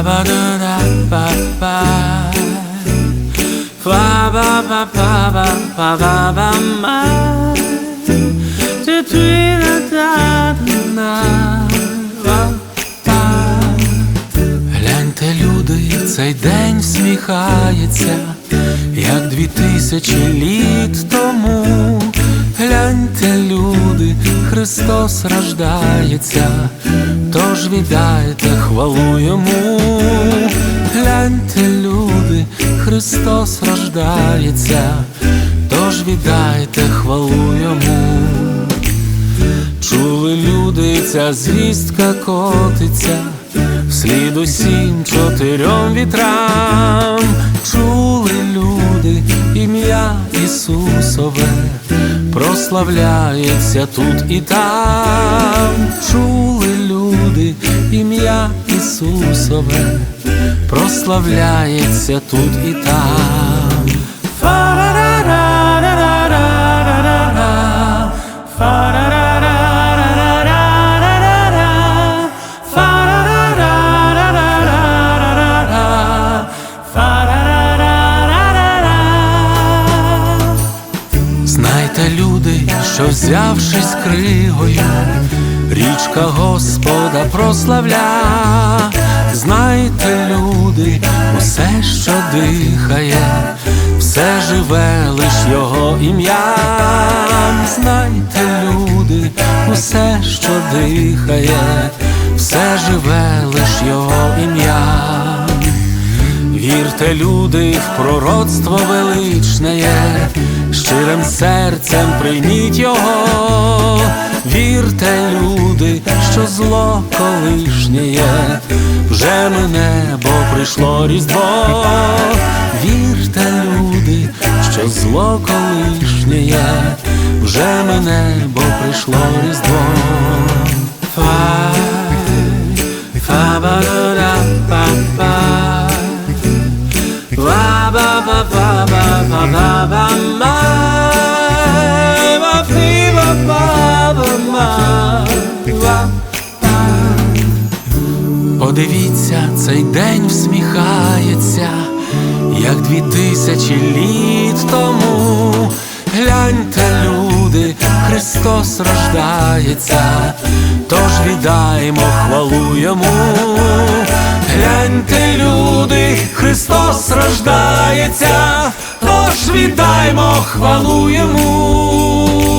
Гляньте, люди, цей день всміхається, як 2000 літ тому. Гляньте, люди, Христос рождається, тож віддайте хвалу Йому. Гляньте, люди, Христос рождається, тож віддайте хвалу Йому. Чули, люди, ця звістка котиться вслід усім 4 вітрам. Чули, люди, ім'я Ісусове прославляється тут і там. Чули, люди, ім'я Ісусове прославляється тут і там. Знайте, люди, що взявшись кригою, річка Господа прославля. Знайте, люди, усе, що дихає, все живе лиш Його ім'ям. Знайте, люди, усе, що дихає, все живе лиш Його ім'ям. Вірте, люди, в пророцтво величне, щирим серцем прийміть його. Вірте, люди, що зло колишнє вже мине, бо прийшло Різдво. Вірте, люди, що зло колишнє вже мине, бо прийшло Різдво. Подивіться, цей день всміхається, як 2000 літ тому. Гляньте, люди, Христос рождається, тож віддаймо хвалу Йому. Гляньте, люди, Христос рождається, тож віддаймо хвалу Йому.